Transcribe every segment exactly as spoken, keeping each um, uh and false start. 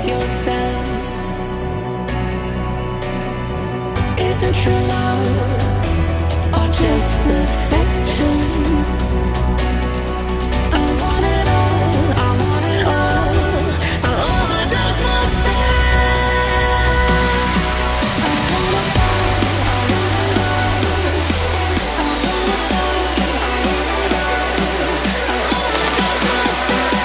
overdose yourself. Isn't true love or just affection? I want it all, I want it all. I overdose myself. I want it all, I want it all. I want it all, I want it all. I overdose myself.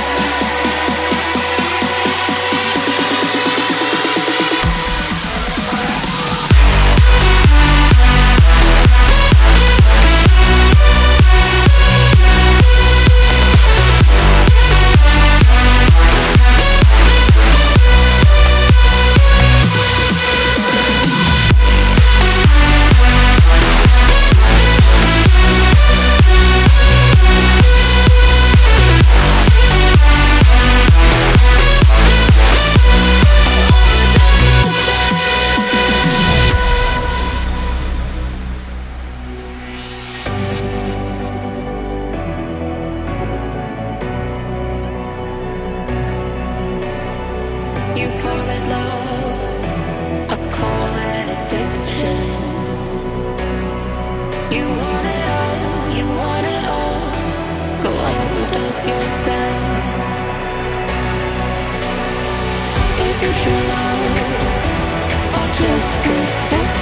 You call it love, I call it addiction. You want it all, you want it all. Go overdose yourself. Is it true love or just affection?